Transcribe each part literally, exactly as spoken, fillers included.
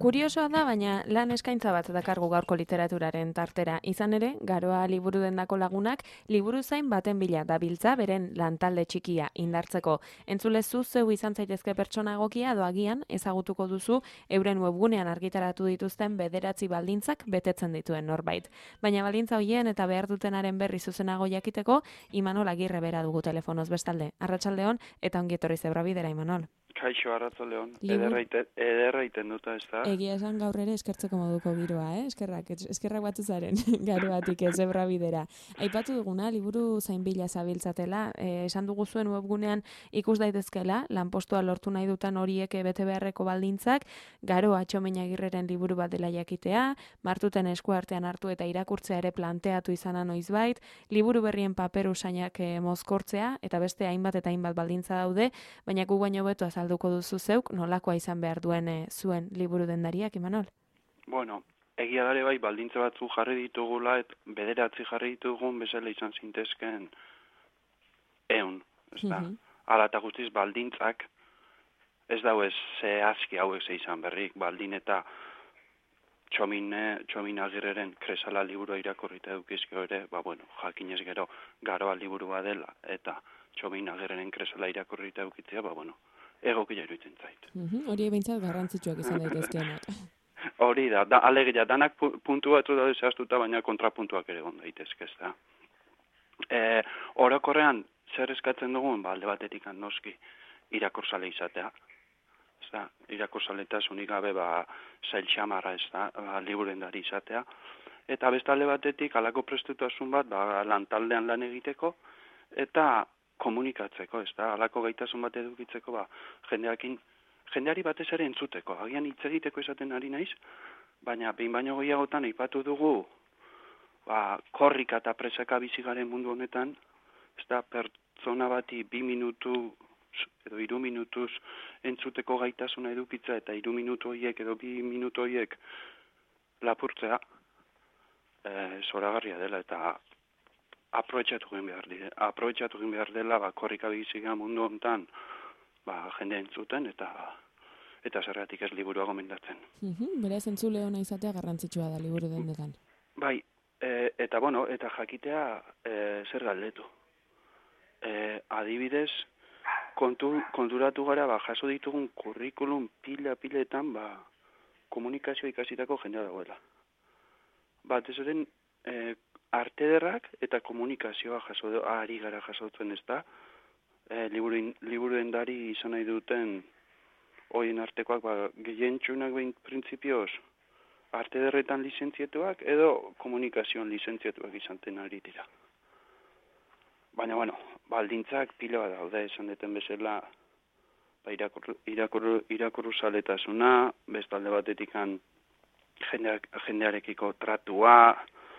kuriosoa da, baina lan eskaintza bat dakargu gaurko literaturaren tartera. Izan ere, Garoa liburu dendako lagunak, liburu zain baten bila dabiltza beren lantalde txikia indartzeko. Entzulezu zeu izan zaitezke pertsona egokia edo agian ezagutuko duzu euren webgunean argitaratu dituzten bederatzi baldintzak betetzen dituen norbait. Baina baldintza hoien eta behar dutenaren berri zuzenago jakiteko, Imanol Agirre bera dugu telefonoz bestalde. Arratsaldeon eta ongi etorri Zebrabidera, Imanol. Kaixo, arratsaldeon. Liburu- Ederra iten duta, ez da? Egia esan gaur ere eskertzeko moduko giroa, eh? Eskerrak, es- eskerrak batu zaren Garoatik ez Zebrabidera. Aipatu duguna, liburu zainbila zabiltzatela, eh, esan dugu zuen webgunean ikus daitezkela, lanpostua lortu nahi dutan horiek bete beharreko baldintzak, Garoa Txomin Agirreren liburu bat dela jakitea, martuten eskuartean hartu eta irakurtzea ere planteatu izana noizbait, liburu berrien paper usainak eh, mozkortzea, eta beste hainbat eta hainbat baldintza daude, baina gu baino beto azalduko duzu zeuk nolakoa izan behar duen eh, zuen liburu dendariak, Imanol? Bueno, egia dare bai, baldintza batzu jarri ditugula, et bederatzi jarri ditugun bezala izan zintezken eun, ez da? Mhm. Hala eta guztiz baldintzak ez dau ez zehazki hauek ze izan berrik, baldin eta txomine, txomin agirreren kresala liburua irakurrita edukizkio ere, ba bueno, jakinez gero Garoa liburua dela, eta txomin agirreren kresala irakurrita edukitzea, ba bueno, egokia iruditzen zait. Mhm, hori behintzat garrantzitsuak izan daitezkeenak. Hori da, da alegia, danak pu- puntu batzu daude zehaztuta, baina kontrapuntuak ere egon daitezke, ez da. E, orokorrean, zer eskatzen dugun, ba, alde batetik noski irakursale izatea. Ez da, irakursaletasunik gabe, ba, zail xamarra, ez da, ba, liburendari izatea. Eta beste alde batetik, alako prestutasun bat, ba, lantaldean lan egiteko, eta komunikatzeko, ez da, alako gaitasun bat edukitzeko, ba, jendeakin, jendeari batez ere entzuteko. Agian hitz egiteko esaten ari naiz, baina behin baino gehiagotan aipatu dugu, ba, korrika eta presaka bizi garen mundu honetan, ez da, pertsona bati bi minutu edo hiru minutuz entzuteko gaitasuna edukitza eta hiru minutu horiek edo bi minutu horiek lapurtzea, e, zoragarria dela eta aprobetxatu egin behar dira. Aprobetxatu egin behar dela, ba, korrika bizi garen mundu honetan, ba, jende entzuten eta eta zergatik ez liburua gomendatzen. Mhm, beraz entzule ona izatea garrantzitsua da liburu dendetan. Bai, e, eta bueno, eta jakitea e, zer galdetu. E, adibidez, kontu, konturatu gara, ba, jaso ditugun kurrikulum pila-piletan, ba, komunikazio ikasitako jendea dagoela. Bat ez eren, e, arte ederrak eta komunikazioa jaso, ari gara jasotzen ez da, e, liburu, liburu dendari izan nahi duten horien artekoak, ba, gehientsunak behin printzipioz, arte ederretan lizentziatuak edo komunikazioan lizentziatuak izanten ari dira. Baina, bueno, baldintzak pila bat daude, esan deten bezala, ba, irakur, irakur, irakuruzaletasuna, bestalde batetikan jendeak, jendearekiko tratua,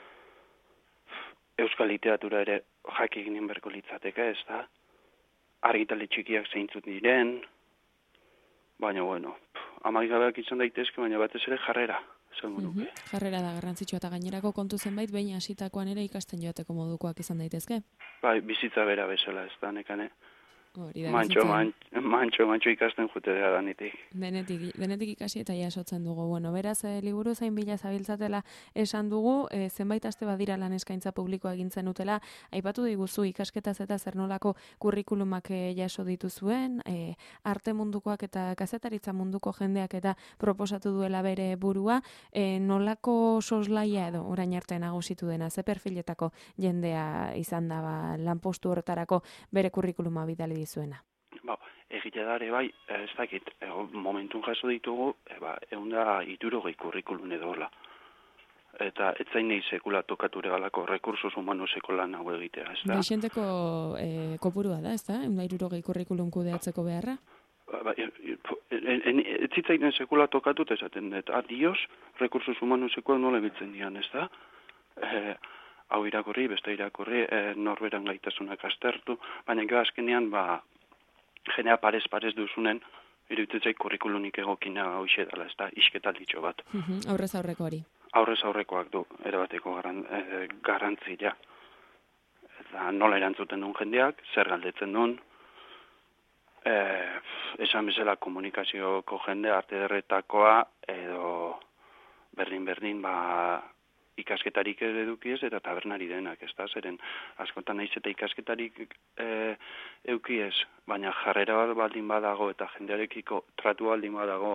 euskal literatura ere jaki eginen berko litzateke, ez da? Argitale txikiak zeintzut diren, baina, bueno, amaigabeak izan daitezke, baina batez ere jarrera, esango nuke. Mhm, jarrera da garrantzitsua eta gainerako kontu zenbait behin hasitakoan ere ikasten joateko modukoak izan daitezke. Bai, bizitza bera bezala, ez da, nekane. Hori da, Mantxo, bizitzan. man, mantxo, mantxo ikasten jute dira danitik. Denetik, denetik ikasi eta jasotzen dugu. Bueno, beraz, e, liburu zain bila zabiltzatela esan dugu, e, zenbait aste badira lan eskaintza publikoa egin zenutela, aipatu diguzu ikasketaz eta zer nolako kurrikulumak e, jaso dituzuen, e, arte mundukoak eta kazetaritza munduko jendeak eta proposatu duela bere burua, e, nolako soslaia edo orain arte nagusitu dena, ze perfiletako jendea izan da ba, lanpostu horretarako bere kurrikuluma bidali dizuena. Ba, egitea dare bai, ez dakit, e, momentun jaso ditugu, e, ba, egun da hirurogei kurrikulun edola. Eta ez zain nahi sekula tokature galako rekursos humanoseko lan hau egitea, ez da? Dexenteko e, kopurua da, ez da? Eunda hirurogei kurrikulum kudeatzeko beharra? Ba, e, e, ez zitzaiten sekula tokatut esaten dut, adios, rekursos humanoseko nola egitzen dian, ez da? E, hau irakurri, beste irakurri, e, norberan gaitasunak aztertu, baina gero azkenean, ba, jenea parez-parez duzunen, iruditzei kurrikulunik egokina hoxe dela, ez da, isketalditxo bat. Mhm, aurrez aurreko hori. Aurrez aurrekoak du, erabateko garan, e, garantzia. Eta nola erantzuten duen jendeak, zer galdetzen duen, eh, esan bezala komunikazioko jende arte ederretakoa edo berdin-berdin ba, ikasketarik eduki ez eta tabernari denak, ez da, zeren askotan naiz eta ikasketarik e, euki ez, baina jarrera baldin badago eta jendearekiko tratu baldin badago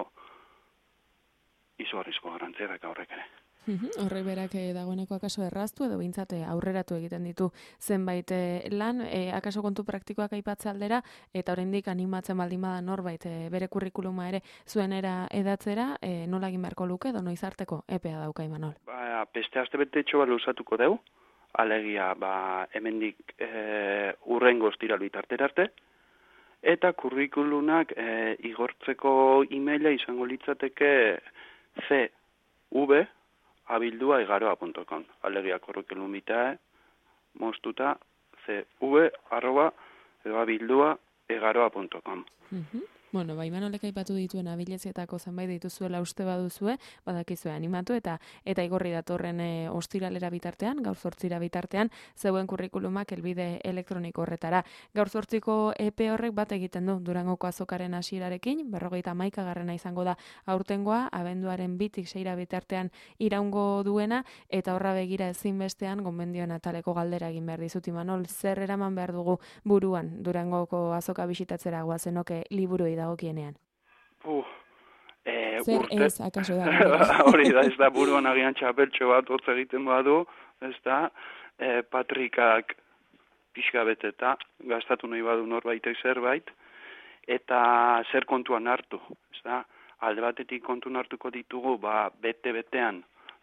izugarrizko garrantzia daka horrek ere. Horrek berak dagoeneko akaso erraztu edo behintzat aurreratu egiten ditu zenbait lan, e, akaso kontu praktikoak aipatze aldera, eta oraindik animatzen baldin bada norbait e, bere kurrikuluma ere zuenera edatzera, e, nola egin beharko luke edo noiz arteko epea dauka Imanol? Ba, beste astebetetxo bat luzatuko deu, alegia ba, hemendik e, urrengo ostiral bitartera arte, eta kurrikulunak e, igortzeko emaila izango litzateke C V abildua egaroa punto com. Alegia kurrikulum bitae, moztuta cv arroba edo abildua egaroa punto com. Bueno, ba, Imanolek aipatu dituen abilezietako zenbait dituzuela uste baduzue, badakizue animatu eta eta igorri datorren e, ostiralera bitartean, gaur zortzira bitartean, zeuen kurrikulumak helbide elektroniko horretara. Gaur zortziko epe horrek bat egiten du Durangoko azokaren hasierarekin, berrogeita hamaikagarrena izango da aurtengoa, abenduaren bitik seira bitartean iraungo duena, eta horra begira ezinbestean gomendioen ataleko galdera egin behar dizut Imanol, zer eraman behar dugu buruan Durangoko azoka bisitatzera goazenoke liburuei dagokienean. Uh, e, Zer urte... ez, akaso da. Hori da, ez da buruan agian txapeltxo bat hotz egiten badu, ez da, e, Patrikak pixka beteta, gastatu nahi badu norbaitek zerbait, eta zer kontuan hartu, ez da, alde batetik kontuan hartuko ditugu, ba, bete-betean,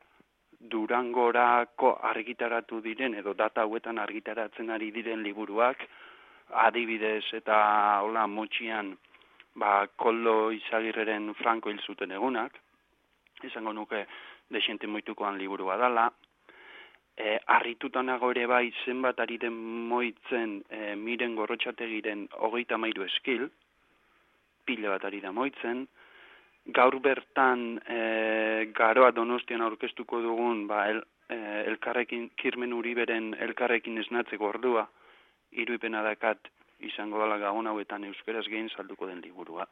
Durangorako argitaratu diren, edo data hauetan argitaratzen ari diren liburuak, adibidez eta hola motxian, ba, Koldo Izagirreren Franko hil zuten egunak, izango nuke desente moitukoan liburua dala, e, arrituta nago ere bai zenbat ari den moitzen e, Miren Gorrotxategiren hogeita mairu eskil, pile bat ari da moitzen, gaur bertan e, Garoa Donostian aurkeztuko dugun ba, el, e, elkarrekin, Kirmen Uriberen elkarrekin esnatzeko ordua, iruipena dakat izango dela gabon hauetan euskeraz gehien salduko den liburua.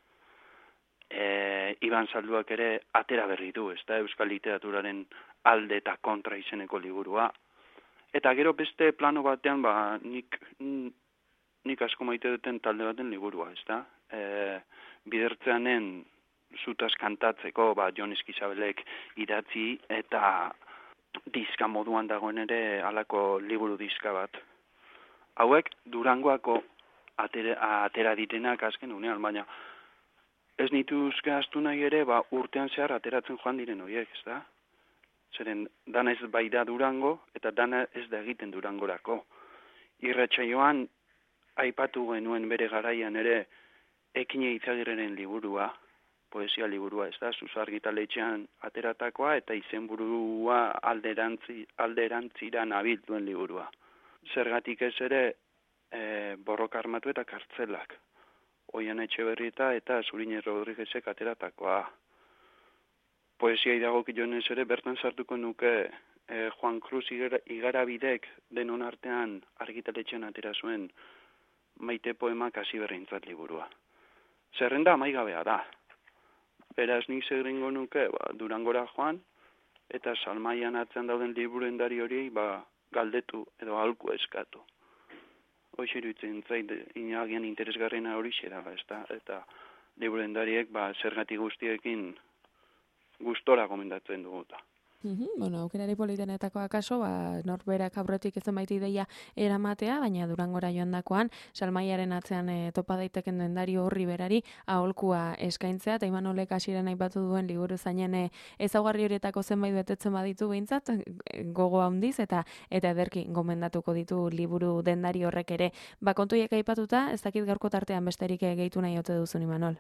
E, Iban Salduak ere atera berri du, ez da, euskal literaturaren alde eta kontra izeneko liburua. Eta gero beste plano batean, ba, nik, nik asko maite duten talde baten liburua, ez da. E, bidertzeanen zutaz kantatzeko, ba, Jon Eskizabelek idatzi eta diska moduan dagoen ere halako liburu diska bat. Hauek Durangoako atera, atera ditenak azken unean, baina ez nituzke astu nahi ere, ba, urtean zehar ateratzen joan diren horiek, ez da? Zeren, dana ez bai da Durango, eta dana ez da egiten Durangorako. Irratsaioan aipatu genuen bere garaian ere Ekine Izagirreren liburua, poesia liburua, ez da, Zuzargitaletxean ateratakoa, eta izenburua alderantzi, alderantzira nabil duen liburua. Zergatik ez ere e, Borroka Armatu eta Kartzelak. Oian Etxeberrieta eta Zurine Rodriguezek ateratakoa. Poesia idagokionez ere bertan sartuko nuke e, Juan Cruz Igarabidek denon artean argitaletxean atera zuen Maite poemak hasi berrintzat liburua. Zerrenda amaigabea da. Beraz nik zegringo nuke ba, Durangora joan eta Salmaian atzean dauden liburendari horiei ba, galdetu edo aholku eskatu. Hoxe iruditzen zait inagian interesgarriena hori xera, ez da? Eta liburendariek ba, zergatik guztiekin gustora gomendatzen duguta. Mm-hmm. Bueno, aukerari politenetako akaso, ba, norberak aurretik ezen baiti ideia eramatea, baina Durangora joandakoan, Salmaiaren atzean e, topa daiteken dendari horri berari aholkua eskaintzea, eta Imanolek hasieran aipatu duen liburu zainen e, ezaugarri horietako zenbait betetzen baditu behintzat, gogo handiz, eta eta ederki gomendatuko ditu liburu dendari horrek ere. Ba, kontuiek aipatuta, ez dakit gaurko tartean besterik gehitu nahi ote duzun, Imanol?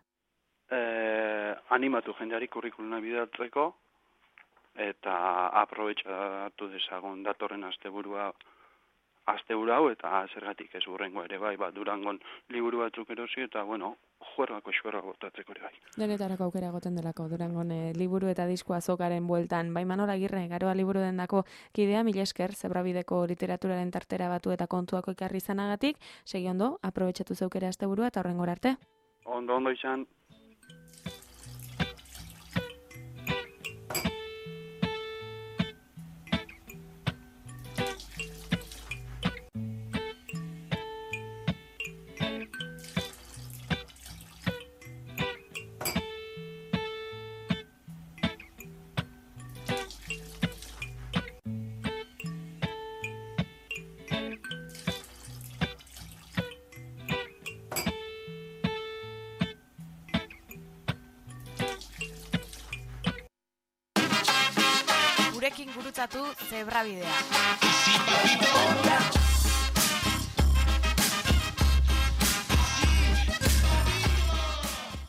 Eh, animatu jendeari kurrikuluna bidatzeko, eta aprobetxatu dezagon datorren asteburua asteburu hau eta zergatik ez hurrengo ere bai, ba, Durangon liburu batzuk erosi eta bueno, juergako eskuerra botatzeko ere bai. Denetarako aukera egoten delako, Durangon e, liburu eta disko azokaren bueltan. Bai, Manol Agirre, Garoa liburu dendako kidea, mila esker, Zebrabideko literaturaren tartera batu eta kontuako ikarri izanagatik, segi ondo, aprobetxatu zeukera asteburua eta horrengora arte. Ondo, ondo izan. Gurekin gurutzatu Zebrabidea.